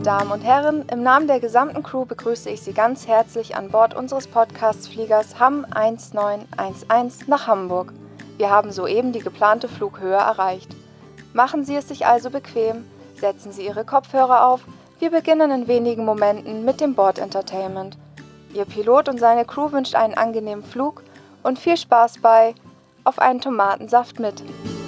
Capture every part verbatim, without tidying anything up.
Damen und Herren, im Namen der gesamten Crew begrüße ich Sie ganz herzlich an Bord unseres Podcast-Fliegers Hamm eins neun eins eins nach Hamburg. Wir haben soeben die geplante Flughöhe erreicht. Machen Sie es sich also bequem, setzen Sie Ihre Kopfhörer auf. Wir beginnen in wenigen Momenten mit dem Bord-Entertainment. Ihr Pilot und seine Crew wünscht einen angenehmen Flug und viel Spaß bei Auf einen Tomatensaft mit.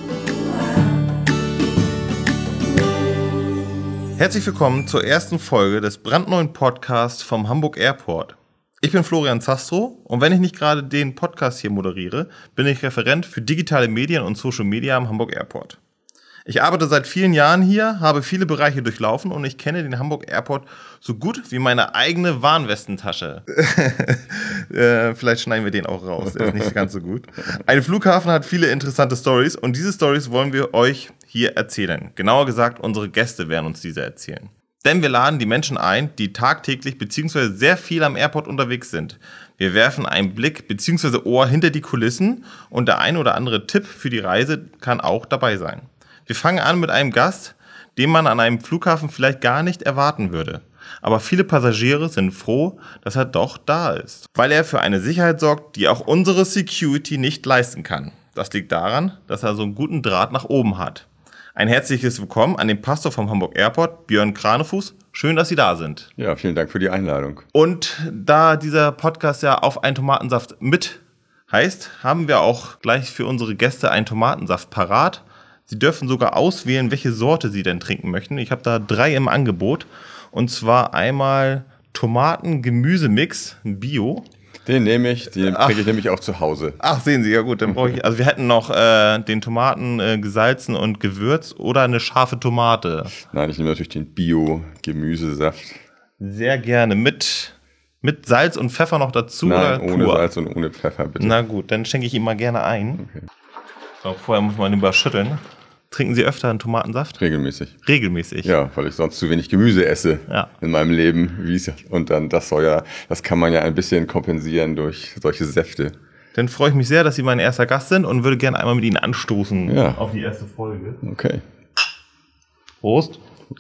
Herzlich willkommen zur ersten Folge des brandneuen Podcasts vom Hamburg Airport. Ich bin Florian Zastrow und wenn ich nicht gerade den Podcast hier moderiere, bin ich Referent für digitale Medien und Social Media am Hamburg Airport. Ich arbeite seit vielen Jahren hier, habe viele Bereiche durchlaufen und ich kenne den Hamburg Airport so gut wie meine eigene Warnwestentasche. äh, vielleicht schneiden wir den auch raus, der ist nicht ganz so gut. Ein Flughafen hat viele interessante Stories und diese Stories wollen wir euch hier erzählen. Genauer gesagt, unsere Gäste werden uns diese erzählen. Denn wir laden die Menschen ein, die tagtäglich bzw. sehr viel am Airport unterwegs sind. Wir werfen einen Blick bzw. Ohr hinter die Kulissen und der ein oder andere Tipp für die Reise kann auch dabei sein. Wir fangen an mit einem Gast, den man an einem Flughafen vielleicht gar nicht erwarten würde. Aber viele Passagiere sind froh, dass er doch da ist, weil er für eine Sicherheit sorgt, die auch unsere Security nicht leisten kann. Das liegt daran, dass er so einen guten Draht nach oben hat. Ein herzliches Willkommen an den Pastor vom Hamburg Airport, Björn Kranefuß. Schön, dass Sie da sind. Ja, vielen Dank für die Einladung. Und da dieser Podcast ja auf einen Tomatensaft mit heißt, haben wir auch gleich für unsere Gäste einen Tomatensaft parat. Sie dürfen sogar auswählen, welche Sorte Sie denn trinken möchten. Ich habe da drei im Angebot. Und zwar einmal Tomaten-Gemüsemix Bio. Den nehme ich, den trinke ich nämlich auch zu Hause. Ach, sehen Sie, ja gut, dann brauche ich, also wir hätten noch äh, den Tomaten äh, gesalzen und gewürzt oder eine scharfe Tomate. Nein, ich nehme natürlich den Bio-Gemüsesaft. Sehr gerne, mit, mit Salz und Pfeffer noch dazu? Nein, oder ohne pur? Salz und ohne Pfeffer, bitte. Na gut, dann schenke ich ihn mal gerne ein. Okay. So, vorher muss man ihn überschütteln. Trinken Sie öfter einen Tomatensaft? Regelmäßig. Regelmäßig? Ja, weil ich sonst zu wenig Gemüse esse ja. in meinem Leben. Und dann das soll ja, das kann man ja ein bisschen kompensieren durch solche Säfte. Dann freue ich mich sehr, dass Sie mein erster Gast sind und würde gerne einmal mit Ihnen anstoßen ja. auf die erste Folge. Okay. Prost.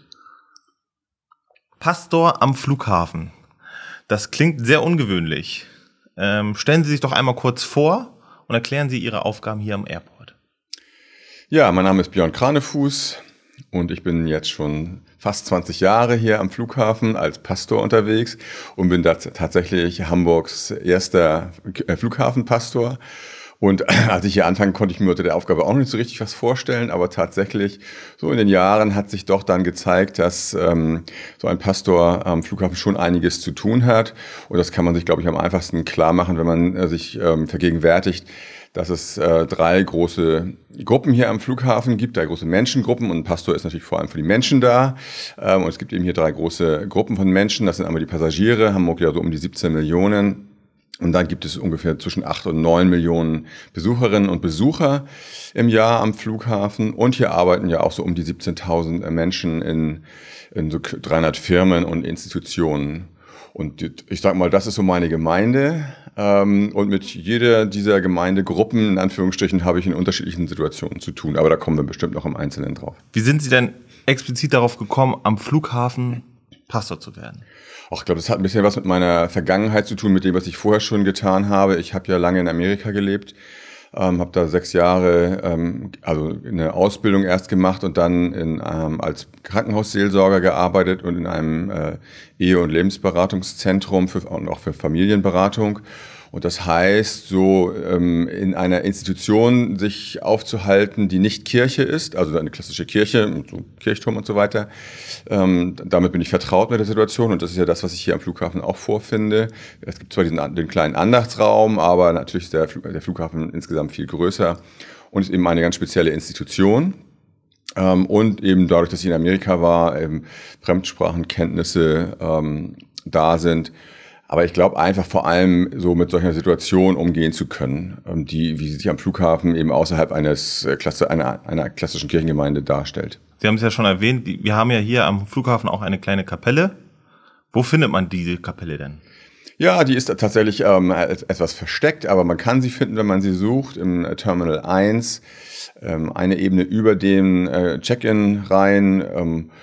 Pastor am Flughafen. Das klingt sehr ungewöhnlich. Ähm, stellen Sie sich doch einmal kurz vor und erklären Sie Ihre Aufgaben hier am Airport. Ja, mein Name ist Björn Kranefuß und ich bin jetzt schon fast zwanzig Jahre hier am Flughafen als Pastor unterwegs und bin da tatsächlich Hamburgs erster Flughafenpastor. Und als ich hier anfangen, konnte ich mir unter der Aufgabe auch nicht so richtig was vorstellen, aber tatsächlich so in den Jahren hat sich doch dann gezeigt, dass ähm, so ein Pastor am Flughafen schon einiges zu tun hat. Und das kann man sich, glaube ich, am einfachsten klar machen, wenn man äh, sich ähm, vergegenwärtigt, dass es äh, drei große Gruppen hier am Flughafen gibt, drei große Menschengruppen und ein Pastor ist natürlich vor allem für die Menschen da. Ähm, und es gibt eben hier drei große Gruppen von Menschen, das sind einmal die Passagiere, Hamburg ja so um die siebzehn Millionen. Und dann gibt es ungefähr zwischen acht und neun Millionen Besucherinnen und Besucher im Jahr am Flughafen. Und hier arbeiten ja auch so um die siebzehntausend Menschen in, in so dreihundert Firmen und Institutionen. Und ich sag mal, das ist so meine Gemeinde. Und mit jeder dieser Gemeindegruppen, in Anführungsstrichen, habe ich in unterschiedlichen Situationen zu tun. Aber da kommen wir bestimmt noch im Einzelnen drauf. Wie sind Sie denn explizit darauf gekommen, am Flughafen Pastor zu werden? Ach, ich glaube, das hat ein bisschen was mit meiner Vergangenheit zu tun, mit dem, was ich vorher schon getan habe. Ich habe ja lange in Amerika gelebt, ähm, habe da sechs Jahre, ähm, also eine Ausbildung erst gemacht und dann in, ähm, als Krankenhausseelsorger gearbeitet und in einem äh, Ehe- und Lebensberatungszentrum für, und auch für Familienberatung. Und das heißt, so ähm, in einer Institution sich aufzuhalten, die nicht Kirche ist, also eine klassische Kirche, so Kirchturm und so weiter. Ähm, damit bin ich vertraut mit der Situation und das ist ja das, was ich hier am Flughafen auch vorfinde. Es gibt zwar diesen den kleinen Andachtsraum, aber natürlich ist der, Flug, der Flughafen insgesamt viel größer und ist eben eine ganz spezielle Institution. Ähm, und eben dadurch, dass ich in Amerika war, eben Fremdsprachenkenntnisse ähm, da sind. Aber ich glaube einfach vor allem so mit solcher Situation umgehen zu können, die, wie sie sich am Flughafen eben außerhalb eines Klasse, einer, einer klassischen Kirchengemeinde darstellt. Sie haben es ja schon erwähnt, wir haben ja hier am Flughafen auch eine kleine Kapelle. Wo findet man diese Kapelle denn? Ja, die ist tatsächlich ähm, etwas versteckt, aber man kann sie finden, wenn man sie sucht, im Terminal eins, ähm, eine Ebene über den äh, Check-in rein. Ähm,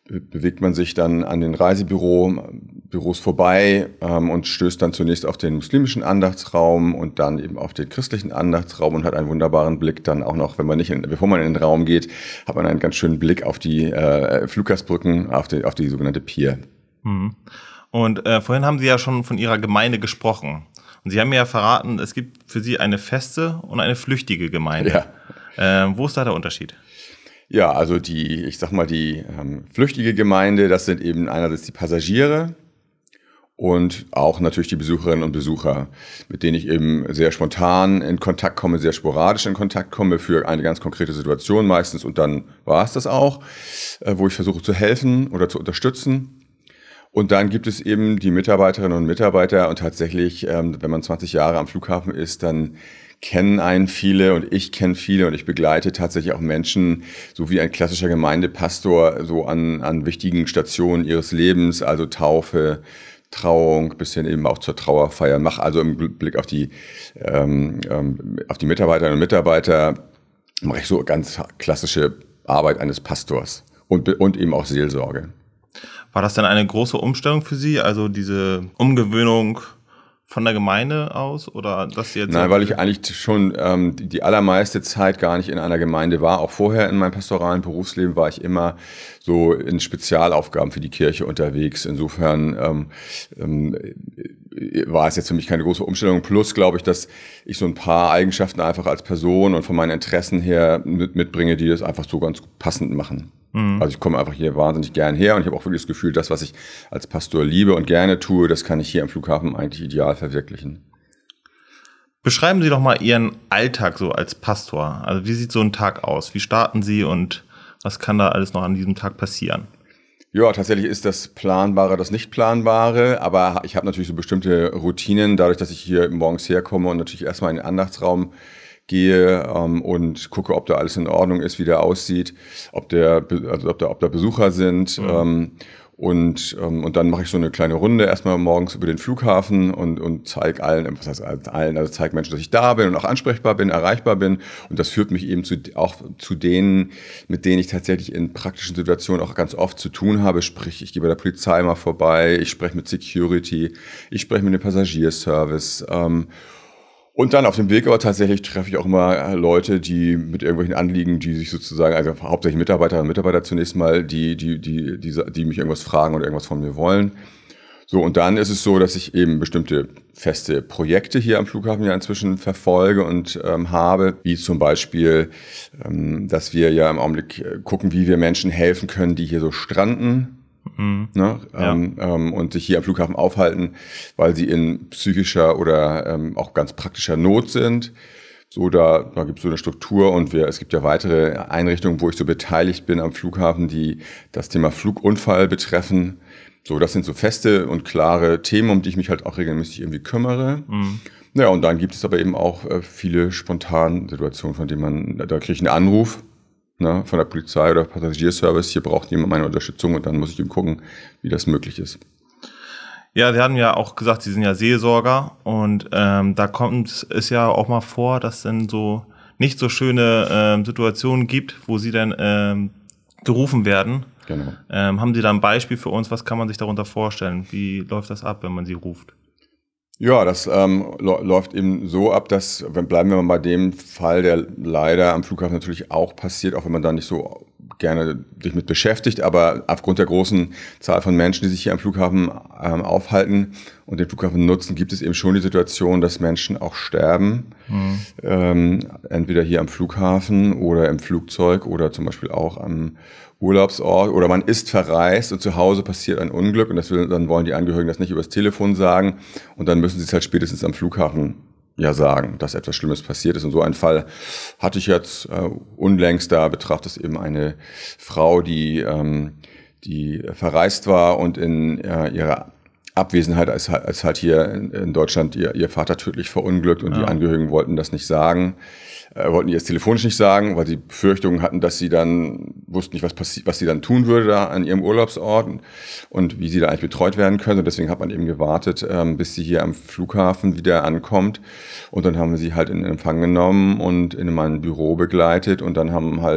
bewegt man sich dann an den Reisebüros vorbei ähm, und stößt dann zunächst auf den muslimischen Andachtsraum und dann eben auf den christlichen Andachtsraum und hat einen wunderbaren Blick dann auch noch, wenn man nicht, in, bevor man in den Raum geht, hat man einen ganz schönen Blick auf die äh, Fluggastbrücken, auf die, auf die sogenannte Pier. Mhm. Und äh, vorhin haben Sie ja schon von Ihrer Gemeinde gesprochen. Und Sie haben mir ja verraten, es gibt für Sie eine feste und eine flüchtige Gemeinde. Ja. Äh, wo ist da der Unterschied? Ja, also die, ich sag mal, die ähm, flüchtige Gemeinde, das sind eben einerseits die Passagiere und auch natürlich die Besucherinnen und Besucher, mit denen ich eben sehr spontan in Kontakt komme, sehr sporadisch in Kontakt komme für eine ganz konkrete Situation meistens und dann war es das auch, äh, wo ich versuche zu helfen oder zu unterstützen. Und dann gibt es eben die Mitarbeiterinnen und Mitarbeiter und tatsächlich, ähm, wenn man zwanzig Jahre am Flughafen ist, dann kennen einen viele und ich kenne viele und ich begleite tatsächlich auch Menschen, so wie ein klassischer Gemeindepastor, so an, an wichtigen Stationen ihres Lebens, also Taufe, Trauung, bis hin eben auch zur Trauerfeier. Mach also im Blick auf die, ähm, auf die Mitarbeiterinnen und Mitarbeiter, mache ich so ganz klassische Arbeit eines Pastors und, und eben auch Seelsorge. War das denn eine große Umstellung für Sie, also diese Umgewöhnung von der Gemeinde aus oder dass Sie jetzt? Nein, weil ich eigentlich schon ähm, die, die allermeiste Zeit gar nicht in einer Gemeinde war. Auch vorher in meinem pastoralen Berufsleben war ich immer so in Spezialaufgaben für die Kirche unterwegs. Insofern ähm, ähm, war es jetzt für mich keine große Umstellung. Plus glaube ich, dass ich so ein paar Eigenschaften einfach als Person und von meinen Interessen her mit, mitbringe, die das einfach so ganz passend machen. Also ich komme einfach hier wahnsinnig gern her und ich habe auch wirklich das Gefühl, das, was ich als Pastor liebe und gerne tue, das kann ich hier am Flughafen eigentlich ideal verwirklichen. Beschreiben Sie doch mal Ihren Alltag so als Pastor. Also wie sieht so ein Tag aus? Wie starten Sie und was kann da alles noch an diesem Tag passieren? Ja, tatsächlich ist das Planbare das Nicht-Planbare, aber ich habe natürlich so bestimmte Routinen, dadurch, dass ich hier morgens herkomme und natürlich erstmal in den Andachtsraum gehe ähm, und gucke, ob da alles in Ordnung ist, wie der aussieht, ob der, also ob da, ob da Besucher sind. Mhm. Ähm, und ähm, und dann mache ich so eine kleine Runde erstmal morgens über den Flughafen und und zeige allen, was heißt allen, also zeige Menschen, dass ich da bin und auch ansprechbar bin, erreichbar bin. Und das führt mich eben zu auch zu denen, mit denen ich tatsächlich in praktischen Situationen auch ganz oft zu tun habe. Sprich, ich gehe bei der Polizei mal vorbei, ich spreche mit Security, ich spreche mit dem Passagierservice. Ähm, Und dann auf dem Weg aber tatsächlich treffe ich auch immer Leute, die mit irgendwelchen Anliegen, die sich sozusagen, also hauptsächlich Mitarbeiterinnen und Mitarbeiter zunächst mal, die, die, die, die, die mich irgendwas fragen oder irgendwas von mir wollen. So, und dann ist es so, dass ich eben bestimmte feste Projekte hier am Flughafen ja inzwischen verfolge und ähm, habe, wie zum Beispiel, ähm, dass wir ja im Augenblick gucken, wie wir Menschen helfen können, die hier so stranden. Mhm. Ne, ja. ähm, ähm, und sich hier am Flughafen aufhalten, weil sie in psychischer oder ähm, auch ganz praktischer Not sind. So, da, da gibt es so eine Struktur und wir, es gibt ja weitere Einrichtungen, wo ich so beteiligt bin am Flughafen, die das Thema Flugunfall betreffen. So, das sind so feste und klare Themen, um die ich mich halt auch regelmäßig irgendwie kümmere. Mhm. Ja, und dann gibt es aber eben auch äh, viele spontan Situationen, von denen man, da kriege ich einen Anruf, ne, von der Polizei oder Passagierservice, hier braucht jemand meine Unterstützung und dann muss ich eben gucken, wie das möglich ist. Ja, Sie hatten ja auch gesagt, Sie sind ja Seelsorger und ähm, da kommt es ja auch mal vor, dass es dann so nicht so schöne ähm, Situationen gibt, wo Sie dann ähm, gerufen werden. Genau. Ähm, haben Sie da ein Beispiel für uns? Was kann man sich darunter vorstellen? Wie läuft das ab, wenn man Sie ruft? Ja, das ähm, läuft eben so ab, dass, wenn, bleiben wir mal bei dem Fall, der leider am Flughafen natürlich auch passiert, auch wenn man da nicht so gerne sich mit beschäftigt, aber aufgrund der großen Zahl von Menschen, die sich hier am Flughafen ähm, aufhalten und den Flughafen nutzen, gibt es eben schon die Situation, dass Menschen auch sterben, mhm. ähm, entweder hier am Flughafen oder im Flugzeug oder zum Beispiel auch am Urlaubsort oder man ist verreist und zu Hause passiert ein Unglück und das will, dann wollen die Angehörigen das nicht übers Telefon sagen und dann müssen sie es halt spätestens am Flughafen ja sagen, dass etwas Schlimmes passiert ist. Und so einen Fall hatte ich jetzt äh, unlängst, da betraf es eben eine Frau, die ähm, die verreist war und in äh, ihrer Abwesenheit, als, als halt hier in, in Deutschland ihr, ihr Vater tödlich verunglückt und ja. Die Angehörigen wollten das nicht sagen. Äh, wollten ihr es telefonisch nicht sagen, weil sie Befürchtungen hatten, dass sie dann wussten nicht, was passiert, was sie dann tun würde da an ihrem Urlaubsort und, und wie sie da eigentlich betreut werden könnte. Und deswegen hat man eben gewartet, ähm, bis sie hier am Flughafen wieder ankommt. Und dann haben wir sie halt in Empfang genommen und in mein Büro begleitet. Und dann haben halt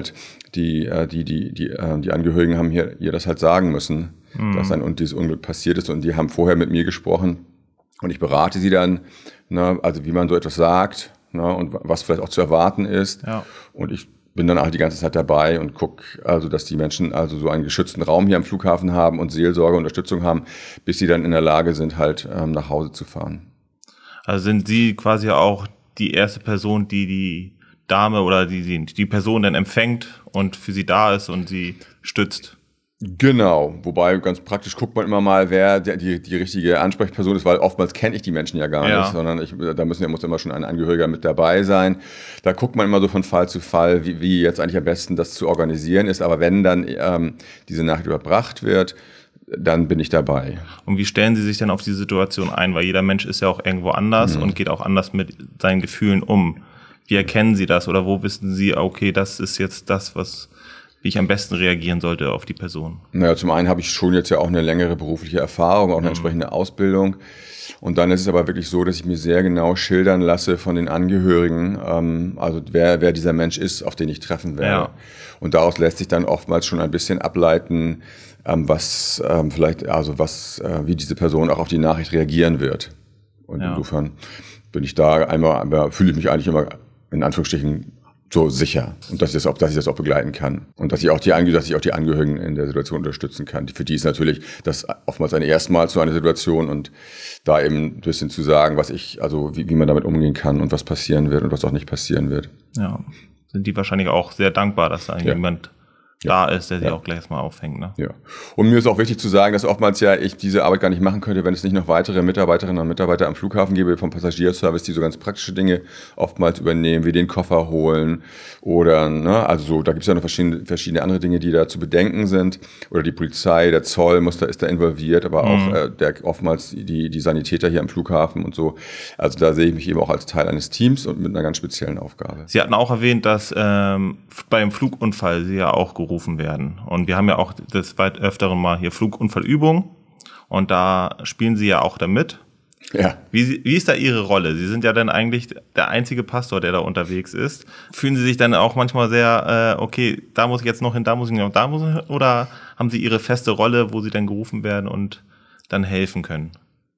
die, äh, die, die, die, äh, die Angehörigen haben hier ihr das halt sagen müssen, mhm. dass ein und dieses Unglück passiert ist. Und die haben vorher mit mir gesprochen und ich berate sie dann, ne, also wie man so etwas sagt, ne, und was vielleicht auch zu erwarten ist. Ja. Und ich bin dann auch die ganze Zeit dabei und gucke, also dass die Menschen also so einen geschützten Raum hier am Flughafen haben und Seelsorge, Unterstützung haben, bis sie dann in der Lage sind, halt ähm, nach Hause zu fahren. Also sind Sie quasi auch die erste Person, die die Dame oder die, die, die Person dann empfängt und für sie da ist und sie stützt? Genau, wobei ganz praktisch guckt man immer mal, wer der, die, die richtige Ansprechperson ist, weil oftmals kenne ich die Menschen ja gar ja. nicht, sondern ich, da müssen ja muss immer schon ein Angehöriger mit dabei sein. Da guckt man immer so von Fall zu Fall, wie, wie jetzt eigentlich am besten das zu organisieren ist. Aber wenn dann ähm, diese Nachricht überbracht wird, dann bin ich dabei. Und wie stellen Sie sich denn auf die Situation ein? Weil jeder Mensch ist ja auch irgendwo anders mhm. und geht auch anders mit seinen Gefühlen um. Wie erkennen Sie das oder wo wissen Sie, okay, das ist jetzt das, was wie ich am besten reagieren sollte auf die Person? Naja, zum einen habe ich schon jetzt ja auch eine längere berufliche Erfahrung, auch eine mhm. entsprechende Ausbildung. Und dann ist es aber wirklich so, dass ich mir sehr genau schildern lasse von den Angehörigen, ähm, also wer, wer dieser Mensch ist, auf den ich treffen werde. Ja. Und daraus lässt sich dann oftmals schon ein bisschen ableiten, ähm, was ähm, vielleicht, also was, äh, wie diese Person auch auf die Nachricht reagieren wird. Und ja. insofern bin ich da einmal, einmal fühle ich mich eigentlich immer in Anführungsstrichen so sicher und dass ich, das auch, dass ich das auch begleiten kann und dass ich auch die dass ich auch die Angehörigen in der Situation unterstützen kann. Für die ist natürlich das oftmals ein erstmals so eine Situation und da eben ein bisschen zu sagen, was ich, also wie, wie man damit umgehen kann und was passieren wird und was auch nicht passieren wird. Ja, sind die wahrscheinlich auch sehr dankbar, dass da ja. jemand da ist, der sie ja. auch gleich erstmal auffängt. Ne? Ja. Und mir ist auch wichtig zu sagen, dass oftmals ja ich diese Arbeit gar nicht machen könnte, wenn es nicht noch weitere Mitarbeiterinnen und Mitarbeiter am Flughafen gäbe vom Passagierservice, die so ganz praktische Dinge oftmals übernehmen, wie den Koffer holen oder, ne, also so, da gibt es ja noch verschiedene, verschiedene andere Dinge, die da zu bedenken sind. Oder die Polizei, der Zoll muss da, ist da involviert, aber auch mhm. äh, der, oftmals die, die Sanitäter hier am Flughafen und so. Also da sehe ich mich eben auch als Teil eines Teams und mit einer ganz speziellen Aufgabe. Sie hatten auch erwähnt, dass ähm, beim Flugunfall Sie ja auch gerufen werden. Und wir haben ja auch des weit öfteren mal hier Flugunfallübungen und da spielen Sie ja auch damit. Ja. Wie, wie ist da Ihre Rolle? Sie sind ja dann eigentlich der einzige Pastor, der da unterwegs ist. Fühlen Sie sich dann auch manchmal sehr, äh, okay, da muss ich jetzt noch hin, da muss ich noch, da muss ich hin, oder haben Sie Ihre feste Rolle, wo Sie dann gerufen werden und dann helfen können?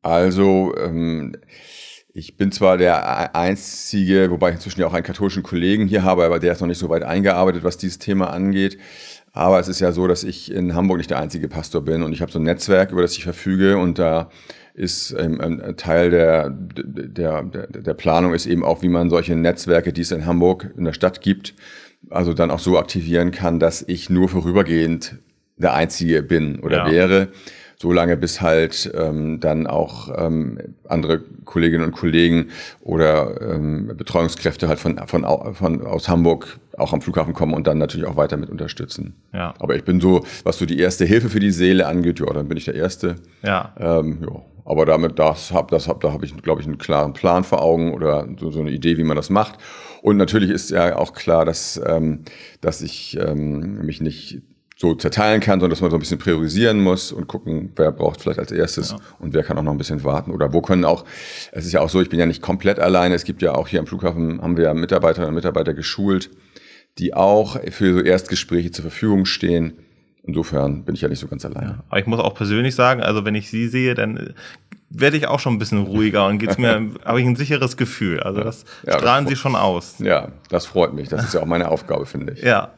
Also, ähm, ich bin zwar der Einzige, wobei ich inzwischen ja auch einen katholischen Kollegen hier habe, aber der ist noch nicht so weit eingearbeitet, was dieses Thema angeht. Aber es ist ja so, dass ich in Hamburg nicht der einzige Pastor bin und ich habe so ein Netzwerk, über das ich verfüge und da ist ähm, ein Teil der, der, der, der Planung ist eben auch, wie man solche Netzwerke, die es in Hamburg in der Stadt gibt, also dann auch so aktivieren kann, dass ich nur vorübergehend der Einzige bin oder ja. wäre. So lange bis halt ähm, dann auch ähm, andere Kolleginnen und Kollegen oder ähm, Betreuungskräfte halt von, von, von aus Hamburg auch am Flughafen kommen und dann natürlich auch weiter mit unterstützen. Ja. Aber ich bin so, was so die erste Hilfe für die Seele angeht, ja, dann bin ich der Erste. Ja. Ähm, ja. Aber damit das hab, das hab, da habe ich, glaube ich, einen klaren Plan vor Augen oder so, so eine Idee, wie man das macht. Und natürlich ist ja auch klar, dass, ähm, dass ich ähm, mich nicht so zerteilen kann, sondern dass man so ein bisschen priorisieren muss und gucken, wer braucht vielleicht als erstes ja. und wer kann auch noch ein bisschen warten oder wo können auch, es ist ja auch so, ich bin ja nicht komplett alleine, es gibt ja auch hier am Flughafen, haben wir ja Mitarbeiterinnen und Mitarbeiter geschult, die auch für so Erstgespräche zur Verfügung stehen. Insofern bin ich ja nicht so ganz alleine. Ja, aber ich muss auch persönlich sagen, also wenn ich Sie sehe, dann werde ich auch schon ein bisschen ruhiger und geht's mir, habe ich ein sicheres Gefühl. Also das ja, strahlen das Sie schon aus. Ja, das freut mich. Das ist ja auch meine Aufgabe, finde ich. Ja.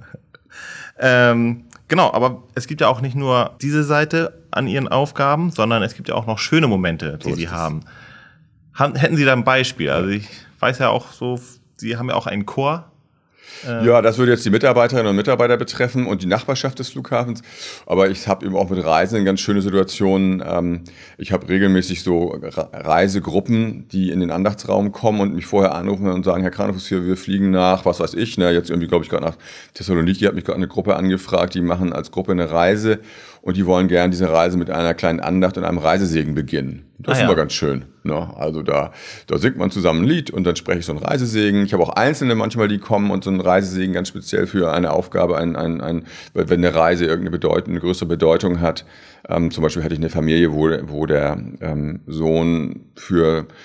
Ähm, genau, aber es gibt ja auch nicht nur diese Seite an Ihren Aufgaben, sondern es gibt ja auch noch schöne Momente, die so Sie haben. haben. Hätten Sie da ein Beispiel? Also ich weiß ja auch so, Sie haben ja auch einen Chor. Ja, das würde jetzt die Mitarbeiterinnen und Mitarbeiter betreffen und die Nachbarschaft des Flughafens. Aber ich habe eben auch mit Reisenden ganz schöne Situationen. Ich habe regelmäßig so Reisegruppen, die in den Andachtsraum kommen und mich vorher anrufen und sagen, Herr Kranefuß, wir fliegen nach, was weiß ich, ne, jetzt irgendwie, glaube ich, gerade nach Thessaloniki, hat mich gerade eine Gruppe angefragt, die machen als Gruppe eine Reise und die wollen gerne diese Reise mit einer kleinen Andacht und einem Reisesegen beginnen. Das ah, ist immer ja. ganz schön. Ne? Also da, da singt man zusammen ein Lied und dann spreche ich so einen Reisesegen. Ich habe auch Einzelne manchmal, die kommen und so einen Reisesegen ganz speziell für eine Aufgabe, ein, ein, ein, wenn eine Reise irgendeine Bedeutung, eine größere Bedeutung hat. Ähm, zum Beispiel hatte ich eine Familie, wo, wo der ähm, Sohn für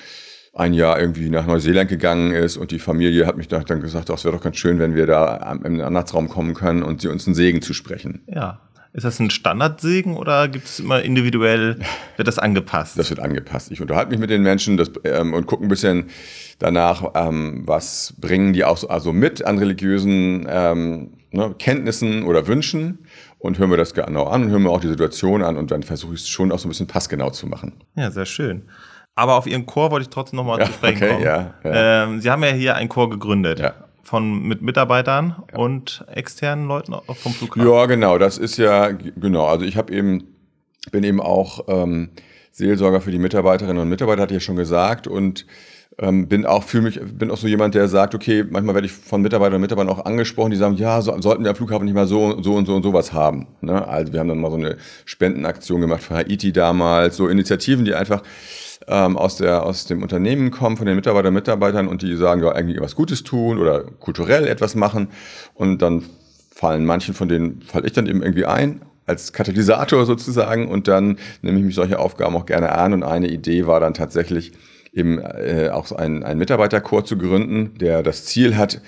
ein Jahr irgendwie nach Neuseeland gegangen ist und die Familie hat mich dann gesagt, es wäre doch ganz schön, wenn wir da im Andahtsraum kommen können und sie uns einen Segen zusprechen. Ja. Ist das ein Standardsegen oder gibt es immer individuell, wird das angepasst? Das wird angepasst. Ich unterhalte mich mit den Menschen das, ähm, und gucke ein bisschen danach, ähm, was bringen die auch also mit an religiösen ähm, ne, Kenntnissen oder Wünschen und höre mir das genau an und höre mir auch die Situation an und dann versuche ich es schon auch so ein bisschen passgenau zu machen. Ja, sehr schön. Aber auf Ihren Chor wollte ich trotzdem nochmal ja, zu sprechen okay, kommen. Ja, ja. Ähm, Sie haben ja hier einen Chor gegründet. Ja. Von, mit Mitarbeitern ja. und externen Leuten vom Flughafen? Ja, genau, das ist ja, genau, also ich habe eben, bin eben auch ähm, Seelsorger für die Mitarbeiterinnen und Mitarbeiter, hatte ich ja schon gesagt und ähm, bin auch, fühle mich, bin auch so jemand, der sagt, okay, manchmal werde ich von Mitarbeiterinnen und Mitarbeitern auch angesprochen, die sagen, ja, so, sollten wir am Flughafen nicht mal so, so und so und sowas haben, ne? Also wir haben dann mal so eine Spendenaktion gemacht für Haiti damals, so Initiativen, die einfach Ähm, aus, der, aus dem Unternehmen kommen, von den Mitarbeitern und Mitarbeitern und die sagen, ja, eigentlich was Gutes tun oder kulturell etwas machen und dann fallen manchen von denen, falle ich dann eben irgendwie ein, als Katalysator sozusagen und dann nehme ich mich solche Aufgaben auch gerne an und eine Idee war dann tatsächlich eben äh, auch so einen, einen Mitarbeiterchor zu gründen, der das Ziel hat,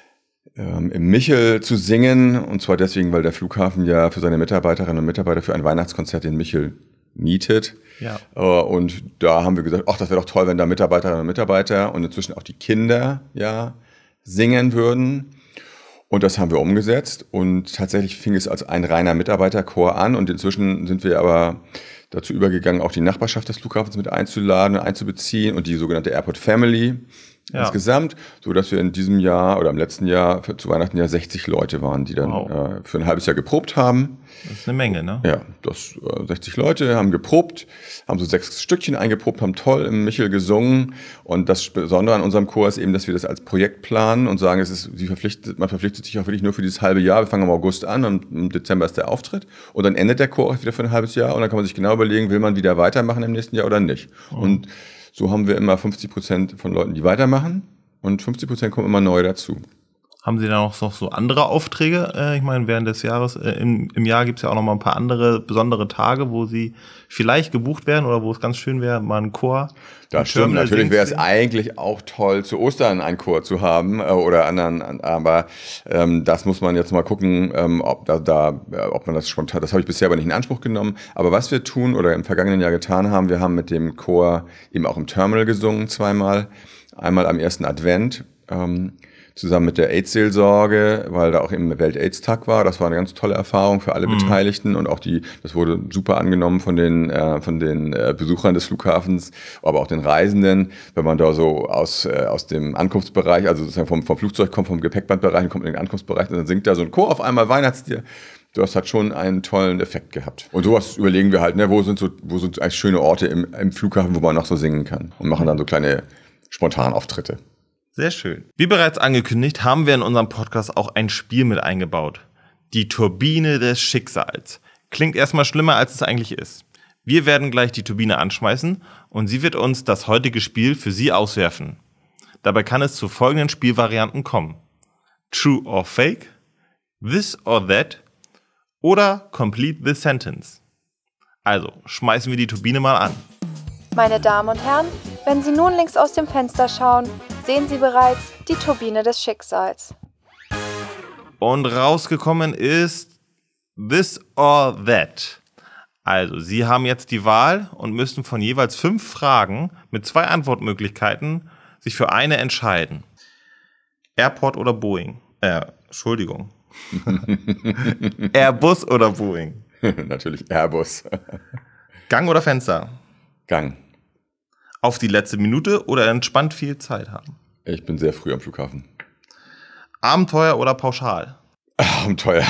ähm, im Michel zu singen und zwar deswegen, weil der Flughafen ja für seine Mitarbeiterinnen und Mitarbeiter für ein Weihnachtskonzert in Michel mietet. Ja. Und da haben wir gesagt, ach, das wäre doch toll, wenn da Mitarbeiterinnen und Mitarbeiter und inzwischen auch die Kinder ja singen würden. Und das haben wir umgesetzt. Und tatsächlich fing es als ein reiner Mitarbeiterchor an. Und inzwischen sind wir aber dazu übergegangen, auch die Nachbarschaft des Flughafens mit einzuladen und einzubeziehen und die sogenannte Airport Family. Ja. Insgesamt, so dass wir in diesem Jahr oder im letzten Jahr für, zu Weihnachten ja sechzig Leute waren, die dann wow. äh, für ein halbes Jahr geprobt haben. Das ist eine Menge, ne? Ja, das äh, sechzig Leute haben geprobt, haben so sechs Stückchen eingeprobt, haben toll im Michel gesungen und das Besondere an unserem Chor ist eben, dass wir das als Projekt planen und sagen, es ist, sie verpflichtet, man verpflichtet sich auch wirklich nur für dieses halbe Jahr. Wir fangen im August an und im Dezember ist der Auftritt und dann endet der Chor auch wieder für ein halbes Jahr und dann kann man sich genau überlegen, will man wieder weitermachen im nächsten Jahr oder nicht. Mhm. Und so haben wir immer fünfzig Prozent von Leuten, die weitermachen und fünfzig Prozent kommen immer neu dazu. Haben Sie da noch so andere Aufträge? Äh, ich meine, während des Jahres, äh, im, im Jahr gibt es ja auch noch mal ein paar andere besondere Tage, wo Sie vielleicht gebucht werden oder wo es ganz schön wäre, mal einen Chor. Das stimmt, natürlich wäre es eigentlich auch toll, zu Ostern einen Chor zu haben äh, oder anderen, aber ähm, das muss man jetzt mal gucken, ähm, ob da, da äh, ob man das spontan, das habe ich bisher aber nicht in Anspruch genommen. Aber was wir tun oder im vergangenen Jahr getan haben, wir haben mit dem Chor eben auch im Terminal gesungen zweimal, einmal am ersten Advent, ähm, zusammen mit der AIDS-Seelsorge, weil da auch eben Welt-AIDS-Tag war. Das war eine ganz tolle Erfahrung für alle mhm. Beteiligten und auch die, das wurde super angenommen von den äh, von den äh, Besuchern des Flughafens, aber auch den Reisenden, wenn man da so aus äh, aus dem Ankunftsbereich, also sozusagen vom vom Flugzeug kommt, vom Gepäckbandbereich, kommt in den Ankunftsbereich und dann singt da so ein Chor auf einmal Weihnachtslieder. Das hat schon einen tollen Effekt gehabt. Und sowas überlegen wir halt, ne, wo sind so wo sind eigentlich schöne Orte im, im Flughafen, wo man noch so singen kann und machen dann so kleine Spontanauftritte. Sehr schön. Wie bereits angekündigt, haben wir in unserem Podcast auch ein Spiel mit eingebaut. Die Turbine des Schicksals. Klingt erstmal schlimmer, als es eigentlich ist. Wir werden gleich die Turbine anschmeißen und sie wird uns das heutige Spiel für Sie auswerfen. Dabei kann es zu folgenden Spielvarianten kommen. True or Fake, This or That oder Complete the Sentence. Also, schmeißen wir die Turbine mal an. Meine Damen und Herren, wenn Sie nun links aus dem Fenster schauen, sehen Sie bereits die Turbine des Schicksals. Und rausgekommen ist This or That. Also, Sie haben jetzt die Wahl und müssen von jeweils fünf Fragen mit zwei Antwortmöglichkeiten sich für eine entscheiden. Airport oder Boeing? Äh, Entschuldigung. Airbus oder Boeing? Natürlich Airbus. Gang oder Fenster? Gang. Auf die letzte Minute oder entspannt viel Zeit haben? Ich bin sehr früh am Flughafen. Abenteuer oder pauschal? Abenteuer.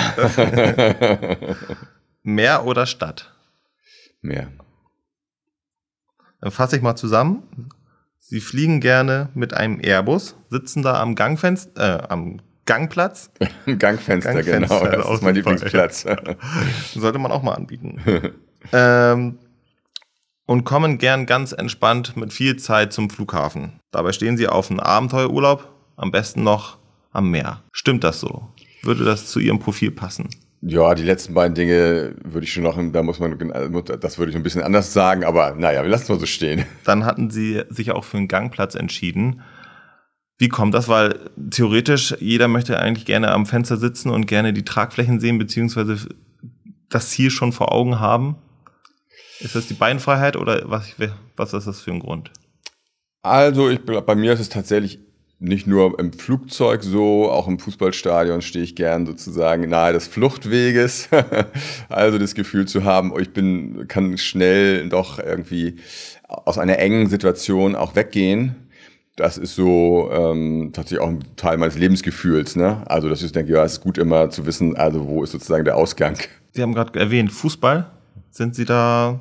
Meer oder Stadt? Meer. Dann fasse ich mal zusammen. Sie fliegen gerne mit einem Airbus, sitzen da am Gangfenster, äh, am Gangplatz. Gangfenster, Gangfenster, genau. Das ist mein Lieblingsplatz. Sollte man auch mal anbieten. ähm, und kommen gern ganz entspannt mit viel Zeit zum Flughafen. Dabei stehen Sie auf einen Abenteuerurlaub, am besten noch am Meer. Stimmt das so? Würde das zu Ihrem Profil passen? Ja, die letzten beiden Dinge würde ich schon noch, da muss man, das würde ich ein bisschen anders sagen, aber naja, wir lassen es mal so stehen. Dann hatten Sie sich auch für einen Gangplatz entschieden. Wie kommt das? Weil theoretisch jeder möchte eigentlich gerne am Fenster sitzen und gerne die Tragflächen sehen, beziehungsweise das Ziel schon vor Augen haben. Ist das die Beinfreiheit oder was, was ist das für ein Grund? Also ich, bei mir ist es tatsächlich nicht nur im Flugzeug so, auch im Fußballstadion stehe ich gern sozusagen nahe des Fluchtweges. Also das Gefühl zu haben, ich bin, kann schnell doch irgendwie aus einer engen Situation auch weggehen. Das ist so ähm, tatsächlich auch ein Teil meines Lebensgefühls. Ne? Also das ist, denke ich, ja, es ist gut immer zu wissen, also wo ist sozusagen der Ausgang. Sie haben gerade erwähnt, Fußball. Sind Sie da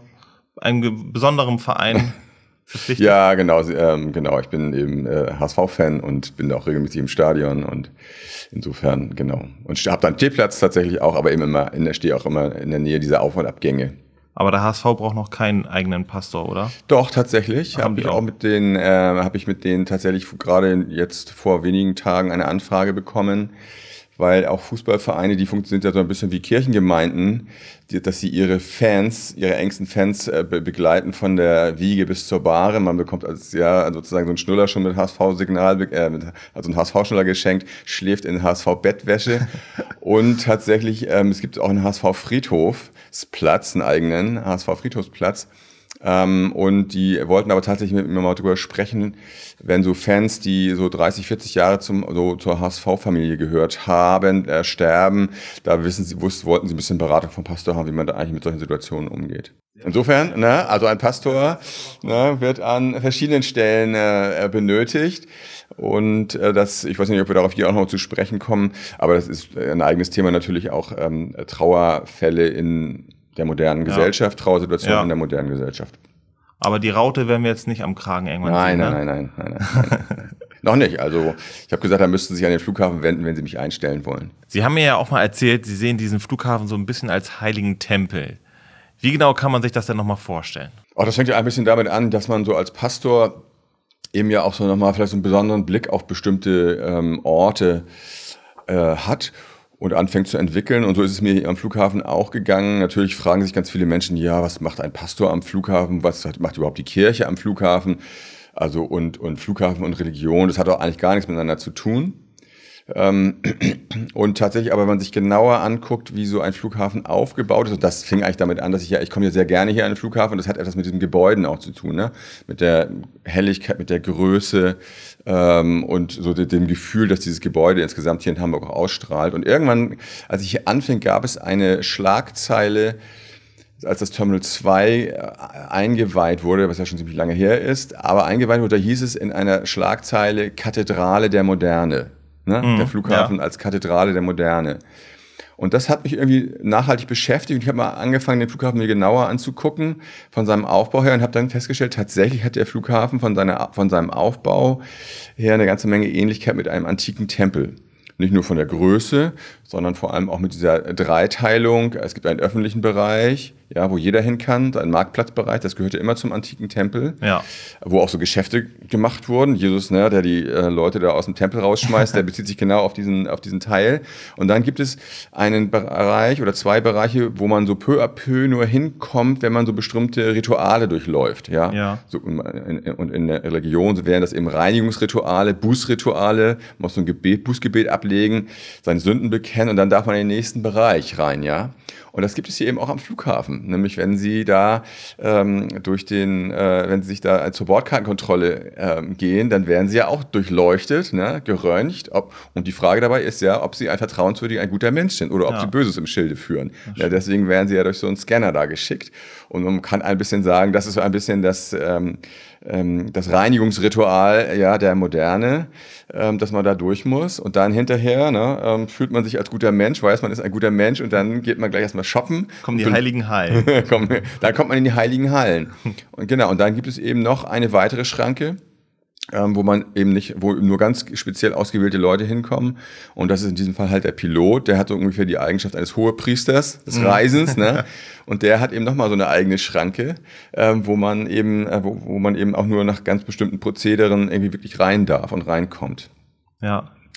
einem besonderen Verein verpflichtet? Ja, genau, ähm, genau. Ich bin eben äh, H S V-Fan und bin auch regelmäßig im Stadion und insofern, genau. Und habe dann Stehplatz tatsächlich auch, aber eben immer, in der, stehe auch immer in der Nähe dieser Auf- und Abgänge. Aber der H S V braucht noch keinen eigenen Pastor, oder? Doch, tatsächlich. Haben Habe die ich auch? auch mit denen, äh, habe ich mit denen tatsächlich gerade jetzt vor wenigen Tagen eine Anfrage bekommen, weil auch Fußballvereine, die funktionieren ja so ein bisschen wie Kirchengemeinden, die, dass sie ihre Fans, ihre engsten Fans äh, be- begleiten von der Wiege bis zur Bahre. Man bekommt als ja sozusagen so einen Schnuller schon mit H S V-Signal, äh, mit, also einen H S V-Schnuller geschenkt, schläft in H S V-Bettwäsche und tatsächlich, ähm, es gibt auch einen H S V-Friedhofsplatz, einen eigenen H S V-Friedhofsplatz. Ähm, und die wollten aber tatsächlich mit mir mal darüber sprechen, wenn so Fans, die so dreißig, vierzig Jahre zum, so zur H S V-Familie gehört haben, äh, sterben, da wissen sie, wussten, wollten sie ein bisschen Beratung vom Pastor haben, wie man da eigentlich mit solchen Situationen umgeht. Insofern, ne, also ein Pastor ne, wird an verschiedenen Stellen äh, benötigt. Und äh, das, ich weiß nicht, ob wir darauf hier auch noch zu sprechen kommen, aber das ist ein eigenes Thema natürlich auch ähm, Trauerfälle in der modernen Ja. Gesellschaft, Trauersituationen Ja. in der modernen Gesellschaft. Aber die Raute werden wir jetzt nicht am Kragen irgendwann Nein, sehen, nein, ne? nein, nein, nein, nein, nein. Noch nicht. Also ich habe gesagt, da müssten Sie sich an den Flughafen wenden, wenn Sie mich einstellen wollen. Sie haben mir ja auch mal erzählt, Sie sehen diesen Flughafen so ein bisschen als heiligen Tempel. Wie genau kann man sich das denn nochmal vorstellen? Auch das fängt ja ein bisschen damit an, dass man so als Pastor eben ja auch so nochmal vielleicht so einen besonderen Blick auf bestimmte ähm, Orte äh, hat und anfängt zu entwickeln. Und so ist es mir hier am Flughafen auch gegangen. Natürlich fragen sich ganz viele Menschen, ja, was macht ein Pastor am Flughafen? Was macht überhaupt die Kirche am Flughafen? Also und, und Flughafen und Religion, das hat auch eigentlich gar nichts miteinander zu tun. Ähm, und tatsächlich, aber wenn man sich genauer anguckt, wie so ein Flughafen aufgebaut ist, und das fing eigentlich damit an, dass ich ja, ich komme ja sehr gerne hier an den Flughafen, und das hat etwas mit diesen Gebäuden auch zu tun, ne? Mit der Helligkeit, mit der Größe ähm, und so dem Gefühl, dass dieses Gebäude insgesamt hier in Hamburg auch ausstrahlt. Und irgendwann, als ich hier anfing, gab es eine Schlagzeile, als das Terminal zwei eingeweiht wurde, was ja schon ziemlich lange her ist, aber eingeweiht wurde, da hieß es in einer Schlagzeile Kathedrale der Moderne. Ne? Mhm, der Flughafen ja. als Kathedrale der Moderne. Und das hat mich irgendwie nachhaltig beschäftigt. Und ich habe mal angefangen, den Flughafen mir genauer anzugucken, von seinem Aufbau her, und habe dann festgestellt, tatsächlich hat der Flughafen von, seiner, von seinem Aufbau her eine ganze Menge Ähnlichkeit mit einem antiken Tempel. Nicht nur von der Größe, sondern vor allem auch mit dieser Dreiteilung. Es gibt einen öffentlichen Bereich, ja, wo jeder hin kann, einen Marktplatzbereich, das gehörte immer zum antiken Tempel, ja. wo auch so Geschäfte gemacht wurden. Jesus, ne, der die äh, Leute da aus dem Tempel rausschmeißt, der bezieht sich genau auf diesen, auf diesen Teil. Und dann gibt es einen Bereich oder zwei Bereiche, wo man so peu à peu nur hinkommt, wenn man so bestimmte Rituale durchläuft. Ja? Ja. So, und in der Religion wären das eben Reinigungsrituale, Bußrituale, man muss so ein Gebet, Bußgebet ablegen, seine Sünden bekennen, und dann darf man in den nächsten Bereich rein, ja. Und das gibt es hier eben auch am Flughafen. Nämlich, wenn Sie da ähm, durch den, äh, wenn Sie sich da zur Bordkartenkontrolle ähm, gehen, dann werden Sie ja auch durchleuchtet, ne, geröntgt. Ob, und die Frage dabei ist ja, ob Sie ein vertrauenswürdiger, ein guter Mensch sind oder ob ja. Sie Böses im Schilde führen. Ja, deswegen werden Sie ja durch so einen Scanner da geschickt. Und man kann ein bisschen sagen, das ist so ein bisschen das, ähm, ähm, das Reinigungsritual, ja, der Moderne, ähm, dass man da durch muss. Und dann hinterher, ne, ähm, fühlt man sich als guter Mensch, weiß man ist ein guter Mensch, und dann geht man gleich erstmal shoppen. Kommen die heiligen Hallen. Dann kommt man in die heiligen Hallen. Und genau, und dann gibt es eben noch eine weitere Schranke, ähm, wo man eben nicht, wo nur ganz speziell ausgewählte Leute hinkommen. Und das ist in diesem Fall halt der Pilot, der hat so ungefähr die Eigenschaft eines Hohepriesters des Reisens, ne? Und der hat eben nochmal so eine eigene Schranke, ähm, wo man eben, äh, wo, wo man eben auch nur nach ganz bestimmten Prozederen irgendwie wirklich rein darf und reinkommt. Ja.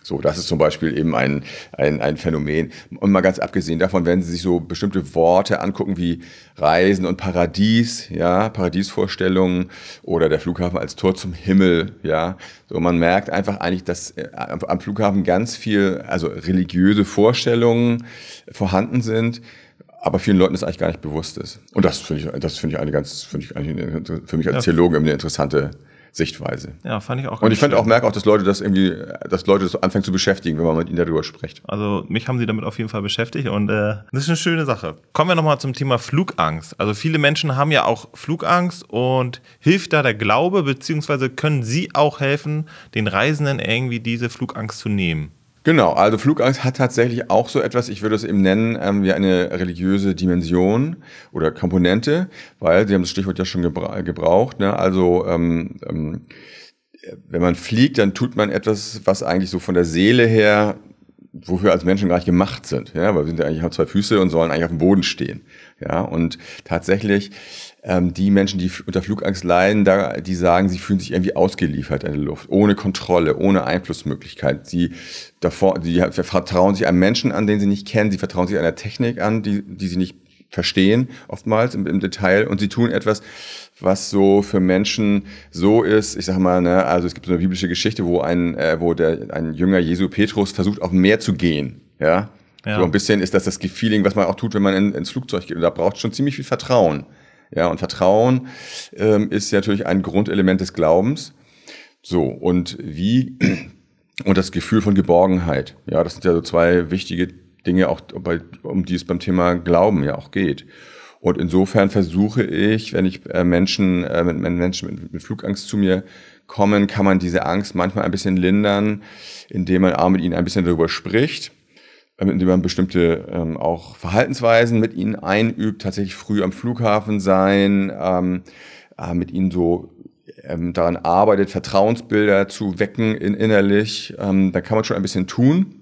So, das ist zum Beispiel eben ein, ein, ein Phänomen. Und mal ganz abgesehen davon, wenn Sie sich so bestimmte Worte angucken wie Reisen und Paradies, ja, Paradiesvorstellungen oder der Flughafen als Tor zum Himmel, ja. So, man merkt einfach eigentlich, dass am Flughafen ganz viel, also religiöse Vorstellungen vorhanden sind, aber vielen Leuten das eigentlich gar nicht bewusst ist. Und das finde ich, das finde ich eine ganz, finde ich eigentlich für mich als Theologen eine interessante Sichtweise. Ja, fand ich auch. Und ich fand auch, merke auch, dass Leute das irgendwie, dass Leute das anfangen zu beschäftigen, wenn man mit ihnen darüber spricht. Also mich haben sie damit auf jeden Fall beschäftigt und äh, das ist eine schöne Sache. Kommen wir nochmal zum Thema Flugangst. Also viele Menschen haben ja auch Flugangst und hilft da der Glaube, beziehungsweise können Sie auch helfen, den Reisenden irgendwie diese Flugangst zu nehmen? Genau, also Flugangst hat tatsächlich auch so etwas, ich würde es eben nennen, ähm, wie eine religiöse Dimension oder Komponente, weil Sie haben das Stichwort ja schon gebra- gebraucht, ne? Also ähm, ähm, wenn man fliegt, dann tut man etwas, was eigentlich so von der Seele her, wofür als Menschen gar nicht gemacht sind, ja, weil wir sind ja eigentlich haben zwei Füße und sollen eigentlich auf dem Boden stehen, ja, und tatsächlich ähm, die Menschen, die unter Flugangst leiden, da, die sagen, sie fühlen sich irgendwie ausgeliefert in der Luft, ohne Kontrolle, ohne Einflussmöglichkeit. Sie davor, sie vertrauen sich einem Menschen an, den sie nicht kennen, sie vertrauen sich einer Technik an, die, die sie nicht verstehen, oftmals im, im Detail, und sie tun etwas, was so für Menschen so ist, ich sag mal, ne, also es gibt so eine biblische Geschichte, wo ein, äh, wo der, ein Jünger Jesu, Petrus, versucht auf dem Meer zu gehen, ja. Ja. So ein bisschen ist das das Feeling, was man auch tut, wenn man in, ins Flugzeug geht, und da braucht schon ziemlich viel Vertrauen. Ja, und Vertrauen ähm, ist natürlich ein Grundelement des Glaubens. So, und wie, und das Gefühl von Geborgenheit. Ja, das sind ja so zwei wichtige Dinge, auch bei, um die es beim Thema Glauben ja auch geht. Und insofern versuche ich, wenn ich äh, Menschen, äh, mit, Menschen mit, mit Flugangst zu mir kommen, kann man diese Angst manchmal ein bisschen lindern, indem man auch mit ihnen ein bisschen darüber spricht, indem man bestimmte ähm, auch Verhaltensweisen mit ihnen einübt, tatsächlich früh am Flughafen sein, ähm, äh, mit ihnen so ähm, daran arbeitet, Vertrauensbilder zu wecken in, innerlich. Ähm, da kann man schon ein bisschen tun.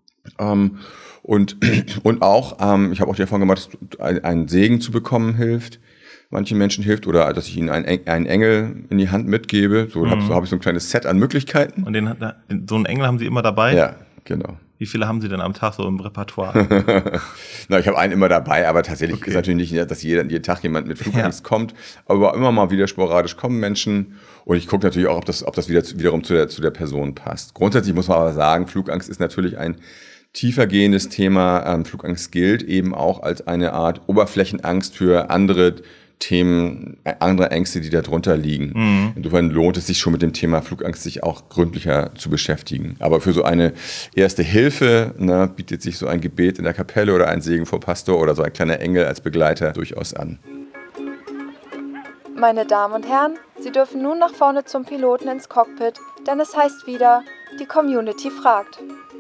Ähm, und, und auch, ähm, ich habe auch die Erfahrung gemacht, dass ein, einen Segen zu bekommen hilft. Manchen Menschen hilft, oder dass ich ihnen einen, einen Engel in die Hand mitgebe. So, mhm. habe so hab ich so ein kleines Set an Möglichkeiten. Und den, so einen Engel haben Sie immer dabei? Ja, genau. Wie viele haben Sie denn am Tag so im Repertoire? Na, ich habe einen immer dabei, aber tatsächlich okay. ist natürlich nicht, dass jeder, jeden Tag jemand mit Flugangst ja. kommt. Aber immer mal wieder sporadisch kommen Menschen. Und ich gucke natürlich auch, ob das, ob das wieder, wiederum zu der, zu der Person passt. Grundsätzlich muss man aber sagen, Flugangst ist natürlich ein tiefergehendes Thema. Ähm, Flugangst gilt eben auch als eine Art Oberflächenangst für andere Themen, andere Ängste, die da drunter liegen. Mhm. Insofern lohnt es sich schon mit dem Thema Flugangst, sich auch gründlicher zu beschäftigen. Aber für so eine erste Hilfe, ne, bietet sich so ein Gebet in der Kapelle oder ein Segen vom Pastor oder so ein kleiner Engel als Begleiter durchaus an. Meine Damen und Herren, Sie dürfen nun nach vorne zum Piloten ins Cockpit, denn es heißt wieder, die Community fragt.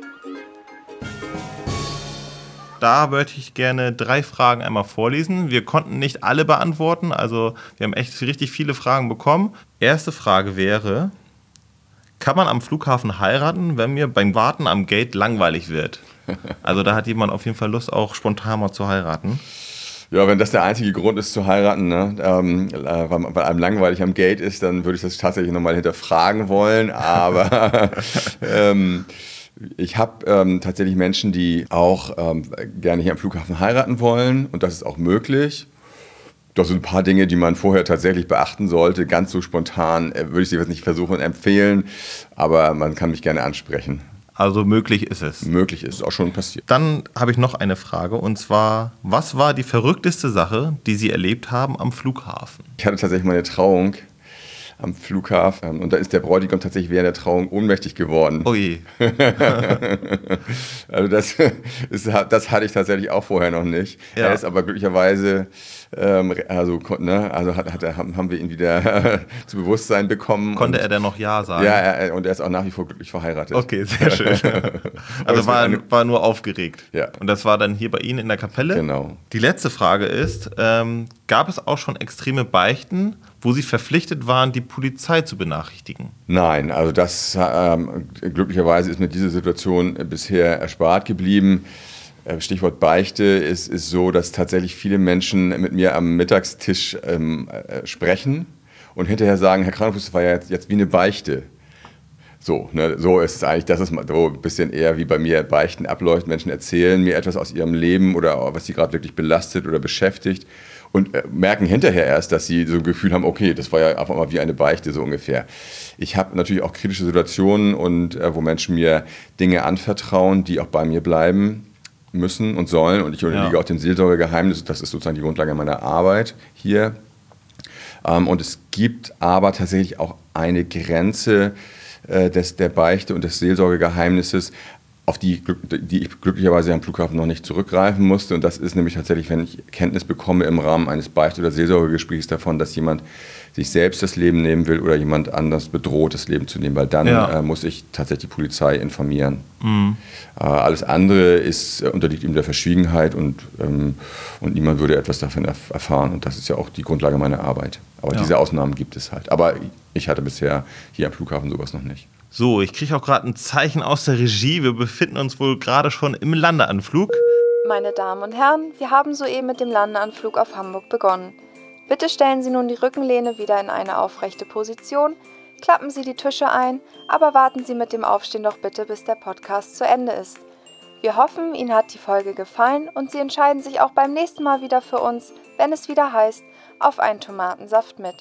Da möchte ich gerne drei Fragen einmal vorlesen. Wir konnten nicht alle beantworten, also wir haben echt richtig viele Fragen bekommen. Erste Frage wäre, kann man am Flughafen heiraten, wenn mir beim Warten am Gate langweilig wird? Also da hat jemand auf jeden Fall Lust, auch spontan mal zu heiraten. Ja, wenn das der einzige Grund ist zu heiraten, ne, ähm, weil, weil einem langweilig am Gate ist, dann würde ich das tatsächlich nochmal hinterfragen wollen, aber... ähm, Ich habe ähm, tatsächlich Menschen, die auch ähm, gerne hier am Flughafen heiraten wollen, und das ist auch möglich. Das sind ein paar Dinge, die man vorher tatsächlich beachten sollte. Ganz so spontan äh, würde ich sie jetzt nicht versuchen und empfehlen, aber man kann mich gerne ansprechen. Also möglich ist es. Möglich ist es, auch schon passiert. Dann habe ich noch eine Frage, und zwar, was war die verrückteste Sache, die Sie erlebt haben am Flughafen? Ich hatte tatsächlich meine Trauung am Flughafen, und da ist der Bräutigam tatsächlich während der Trauung ohnmächtig geworden. Oh je. Also das, ist, das hatte ich tatsächlich auch vorher noch nicht. Ja. Er ist aber glücklicherweise, ähm, also, ne, also hat, hat, haben wir ihn wieder zu Bewusstsein bekommen. Konnte er denn noch Ja sagen? Ja, er, und er ist auch nach wie vor glücklich verheiratet. Okay, sehr schön. Also war, eine, war nur aufgeregt. Ja. Und das war dann hier bei Ihnen in der Kapelle? Genau. Die letzte Frage ist, ähm, gab es auch schon extreme Beichten, wo Sie verpflichtet waren, die Polizei zu benachrichtigen? Nein, also das ähm, glücklicherweise ist mir diese Situation bisher erspart geblieben. Stichwort Beichte ist, ist so, dass tatsächlich viele Menschen mit mir am Mittagstisch ähm, äh, sprechen und hinterher sagen, Herr Kranefuß, das war ja jetzt, jetzt wie eine Beichte. So, ne, so ist es eigentlich, das ist mal so ein bisschen eher wie bei mir Beichten abläuft. Menschen erzählen mir etwas aus ihrem Leben oder was sie gerade wirklich belastet oder beschäftigt und äh, merken hinterher erst, dass sie so ein Gefühl haben, okay, das war ja einfach mal wie eine Beichte so ungefähr. Ich habe natürlich auch kritische Situationen und äh, wo Menschen mir Dinge anvertrauen, die auch bei mir bleiben müssen und sollen, und ich unterliege ja. auch dem Seelsorgegeheimnis. Das ist sozusagen die Grundlage meiner Arbeit hier. Ähm, und es gibt aber tatsächlich auch eine Grenze Des, der Beichte und des Seelsorgegeheimnisses, auf die, die ich glücklicherweise am Flughafen noch nicht zurückgreifen musste. Und das ist nämlich tatsächlich, wenn ich Kenntnis bekomme im Rahmen eines Beichte- oder Seelsorgegesprächs davon, dass jemand sich selbst das Leben nehmen will oder jemand anders bedroht, das Leben zu nehmen, weil dann ja. äh, muss ich tatsächlich die Polizei informieren. Mhm. Äh, alles andere ist, unterliegt ihm der Verschwiegenheit und, ähm, und niemand würde etwas davon erf- erfahren. Und das ist ja auch die Grundlage meiner Arbeit. Aber ja. diese Ausnahmen gibt es halt. Aber ich hatte bisher hier am Flughafen sowas noch nicht. So, ich kriege auch gerade ein Zeichen aus der Regie. Wir befinden uns wohl gerade schon im Landeanflug. Meine Damen und Herren, wir haben soeben mit dem Landeanflug auf Hamburg begonnen. Bitte stellen Sie nun die Rückenlehne wieder in eine aufrechte Position, klappen Sie die Tische ein, aber warten Sie mit dem Aufstehen doch bitte, bis der Podcast zu Ende ist. Wir hoffen, Ihnen hat die Folge gefallen und Sie entscheiden sich auch beim nächsten Mal wieder für uns, wenn es wieder heißt, auf einen Tomatensaft mit.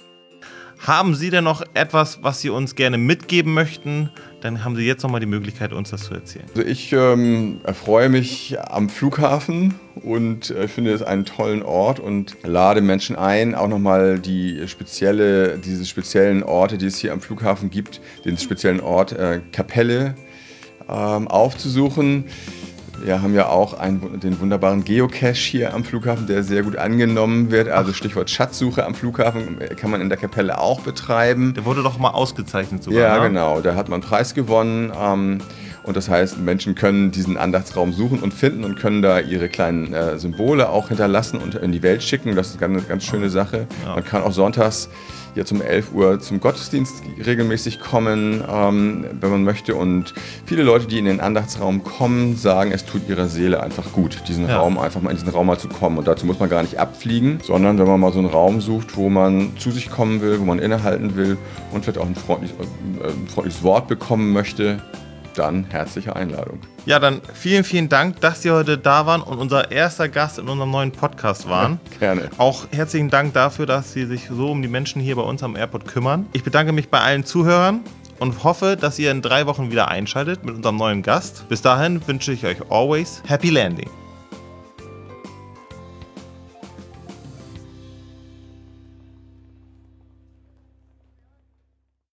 Haben Sie denn noch etwas, was Sie uns gerne mitgeben möchten? Dann haben Sie jetzt nochmal die Möglichkeit, uns das zu erzählen. Also ich ähm, erfreue mich am Flughafen und äh, finde es einen tollen Ort und lade Menschen ein, auch nochmal die spezielle, diese speziellen Orte, die es hier am Flughafen gibt, den speziellen Ort äh, Kapelle ähm, aufzusuchen. Wir haben ja auch einen, den wunderbaren Geocache hier am Flughafen, der sehr gut angenommen wird. Also Stichwort Schatzsuche am Flughafen kann man in der Kapelle auch betreiben. Der wurde doch mal ausgezeichnet sogar. Ja, ne? genau. Da hat man einen Preis gewonnen. Ähm, und das heißt, Menschen können diesen Andachtsraum suchen und finden und können da ihre kleinen äh, Symbole auch hinterlassen und in die Welt schicken. Das ist eine ganz, ganz schöne Sache. Ja. Man kann auch sonntags jetzt um elf Uhr zum Gottesdienst regelmäßig kommen, ähm, wenn man möchte. Und viele Leute, die in den Andachtsraum kommen, sagen, es tut ihrer Seele einfach gut, diesen ja. Raum einfach mal in diesen Raum mal zu kommen. Und dazu muss man gar nicht abfliegen, sondern wenn man mal so einen Raum sucht, wo man zu sich kommen will, wo man innehalten will und vielleicht auch ein freundliches, äh, ein freundliches Wort bekommen möchte, dann herzliche Einladung. Ja, dann vielen, vielen Dank, dass Sie heute da waren und unser erster Gast in unserem neuen Podcast waren. Gerne. Auch herzlichen Dank dafür, dass Sie sich so um die Menschen hier bei uns am Airport kümmern. Ich bedanke mich bei allen Zuhörern und hoffe, dass ihr in drei Wochen wieder einschaltet mit unserem neuen Gast. Bis dahin wünsche ich euch always Happy Landing.